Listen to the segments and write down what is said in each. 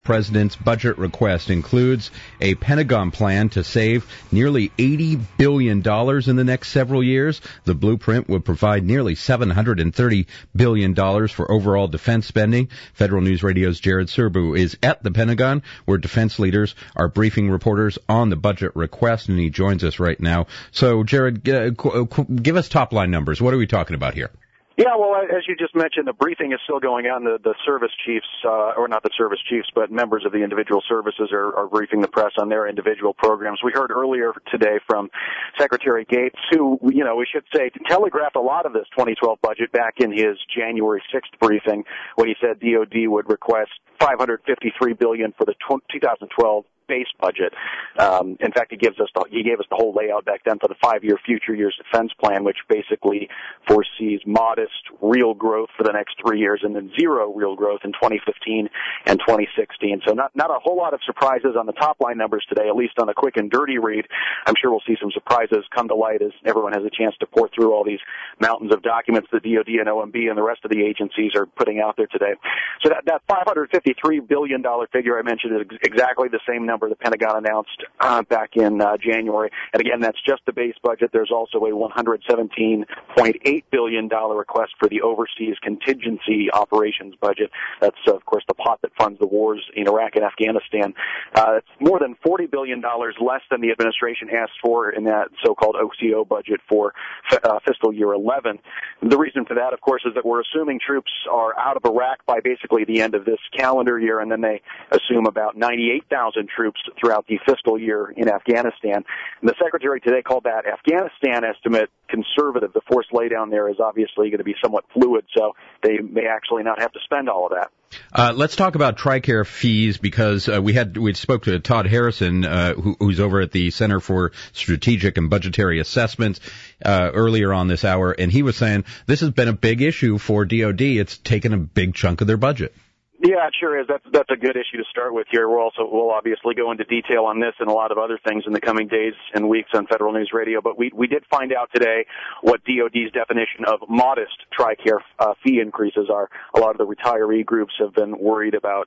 President's budget request includes a Pentagon plan to save nearly $80 billion in the next several years. The blueprint would provide nearly $730 billion for overall defense spending. Federal News Radio's Jared Serbu is at the Pentagon, where defense leaders are briefing reporters on the budget request, and he joins us right now. So, Jared, give us top-line numbers. What are we talking about here? Yeah, well, as you just mentioned, the briefing is still going on. The service chiefs, or not the service chiefs, but members of the individual services are briefing the press on their individual programs. We heard earlier today from Secretary Gates, who, we should say, telegraphed a lot of this 2012 budget back in his January 6th briefing when he said DOD would request $553 billion for the 2012 base budget. In fact, he gave us the whole layout back then for the 5-year future years defense plan, which basically foresees modest real growth for the next 3 years and then zero real growth in 2015 and 2016. So not a whole lot of surprises on the top line numbers today, at least on a quick and dirty read. I'm sure we'll see some surprises come to light as everyone has a chance to pour through all these mountains of documents that DOD and OMB and the rest of the agencies are putting out there today. So that $553 billion figure I mentioned is exactly the same number the Pentagon announced back in January. And again, that's just the base budget. There's also a $117.8 billion request for the overseas contingency operations budget. That's, of course, the pot that funds the wars in Iraq and Afghanistan. It's more than $40 billion less than the administration asked for in that so-called OCO budget for fiscal year 11. The reason for that, of course, is that we're assuming troops are out of Iraq by basically the end of this calendar year, and then they assume about 98,000 troops throughout the fiscal year in Afghanistan. And the Secretary today called that Afghanistan estimate conservative. The force laydown there is obviously going to be somewhat fluid, so they may actually not have to spend all of that. Let's talk about TRICARE fees, because we spoke to Todd Harrison, who's over at the Center for Strategic and Budgetary Assessments earlier on this hour, and he was saying this has been a big issue for DOD. It's taken a big chunk of their budget. Yeah, it sure is. That's a good issue to start with here. We'll obviously go into detail on this and a lot of other things in the coming days and weeks on Federal News Radio. But we did find out today what DOD's definition of modest TRICARE fee increases are. A lot of the retiree groups have been worried about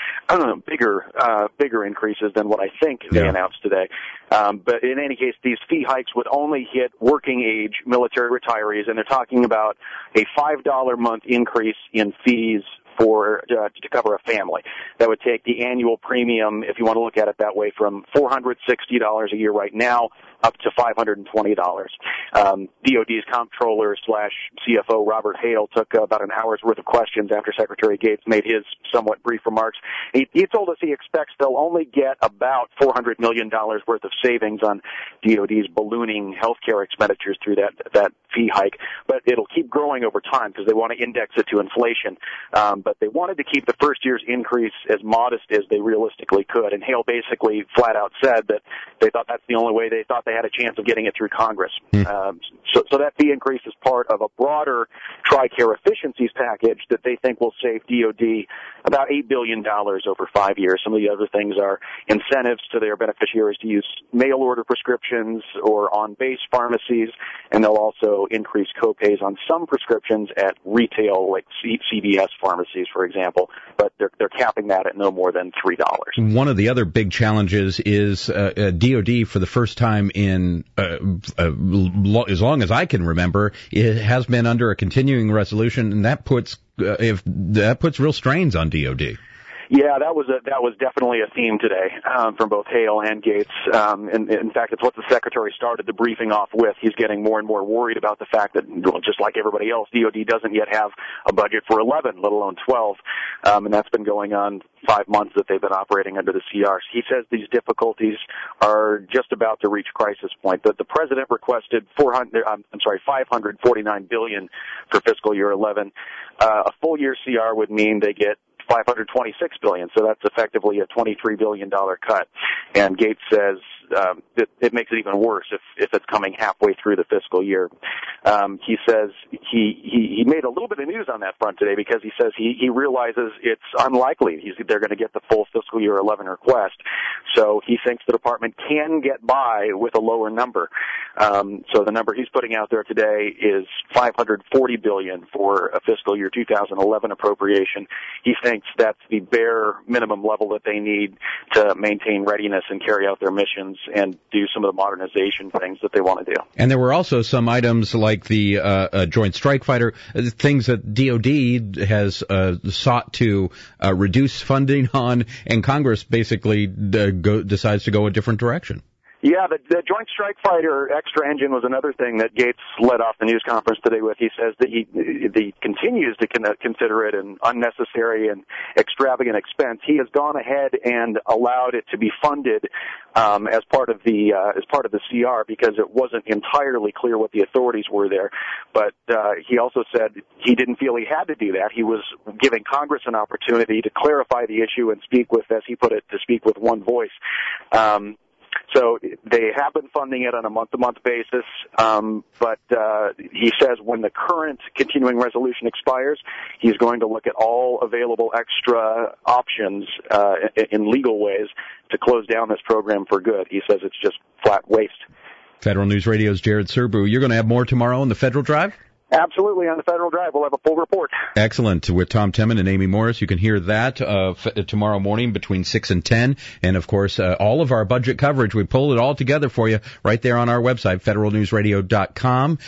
bigger increases than what I think they announced today. But in any case, these fee hikes would only hit working age military retirees, and they're talking about a $5 a month increase in fees to cover a family. That would take the annual premium, if you want to look at it that way, from $460 a year right now up to $520. DOD's comptroller / CFO Robert Hale took about an hour's worth of questions after Secretary Gates made his somewhat brief remarks. He told us he expects they'll only get about $400 million worth of savings on DOD's ballooning healthcare expenditures through that fee hike, but it'll keep growing over time because they want to index it to inflation. But they wanted to keep the first year's increase as modest as they realistically could, and Hale basically flat out said that they thought that's the only way they thought they had a chance of getting it through Congress. So that fee increase is part of a broader TRICARE efficiencies package that they think will save DOD about $8 billion over 5 years. Some of the other things are incentives to their beneficiaries to use mail-order prescriptions or on-base pharmacies, and they'll also increase copays on some prescriptions at retail, like CVS pharmacies, for example, but they're capping that at no more than $3. One of the other big challenges is DOD, for the first time in as long as I can remember, it has been under a continuing resolution, and that puts real strains on DOD. Yeah, that was definitely a theme today from both Hale and Gates. And in fact, it's what the Secretary started the briefing off with. He's getting more and more worried about the fact that, just like everybody else, DOD doesn't yet have a budget for 11, let alone 12. And that's been going on 5 months that they've been operating under the CRs. He says these difficulties are just about to reach crisis point. The President requested $549 billion for fiscal year 11. A full year CR would mean they get $526 billion, so that's effectively a $23 billion cut. And Gates says it makes it even worse if it's coming halfway through the fiscal year. He says he made a little bit of news on that front today because he says he realizes it's unlikely they're going to get the full fiscal year 11 request. So he thinks the department can get by with a lower number. So the number he's putting out there today is $540 billion for a fiscal year 2011 appropriation. He thinks that's the bare minimum level that they need to maintain readiness and carry out their missions and do some of the modernization things that they want to do. And there were also some items like the Joint Strike Fighter, things that DOD has sought to reduce funding on, and Congress basically decides to go a different direction. Yeah, the Joint Strike Fighter extra engine was another thing that Gates led off the news conference today with. He says that he continues to consider it an unnecessary and extravagant expense. He has gone ahead and allowed it to be funded as part of the CR because it wasn't entirely clear what the authorities were there. But he also said he didn't feel he had to do that. He was giving Congress an opportunity to clarify the issue and speak with, as he put it, to speak with one voice. So they have been funding it on a month-to-month basis, but he says when the current continuing resolution expires, he's going to look at all available extra options in legal ways to close down this program for good. He says it's just flat waste. Federal News Radio's Jared Serbu. You're going to have more tomorrow on the Federal Drive? Absolutely, on the Federal Drive. We'll have a full report. Excellent. With Tom Temin and Amy Morris. You can hear that tomorrow morning between 6 and 10. And, of course, all of our budget coverage, we pulled it all together for you right there on our website, federalnewsradio.com.